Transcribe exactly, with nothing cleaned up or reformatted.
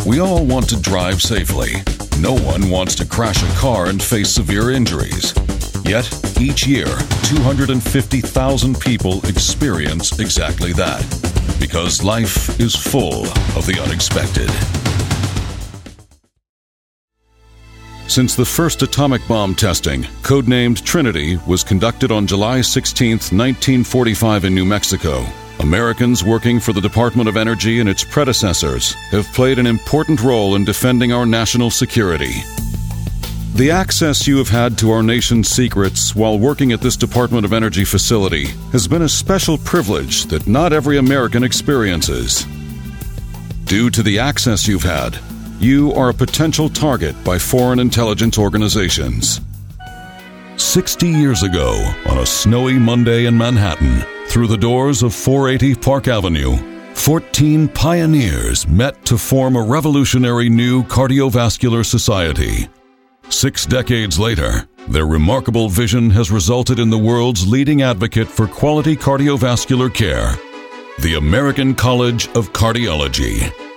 We all want to drive safely. No one wants to crash a car and face severe injuries. Yet, each year, two hundred fifty thousand people experience exactly that. Because life is full of the unexpected. Since the first atomic bomb testing, codenamed Trinity, was conducted on July sixteenth, nineteen forty-five in New Mexico, Americans working for the Department of Energy and its predecessors have played an important role in defending our national security. The access you have had to our nation's secrets while working at this Department of Energy facility has been a special privilege that not every American experiences. Due to the access you've had, you are a potential target by foreign intelligence organizations. Sixty years ago, on a snowy Monday in Manhattan, through the doors of four eighty Park Avenue, fourteen pioneers met to form a revolutionary new cardiovascular society. Six decades later, their remarkable vision has resulted in the world's leading advocate for quality cardiovascular care, the American College of Cardiology.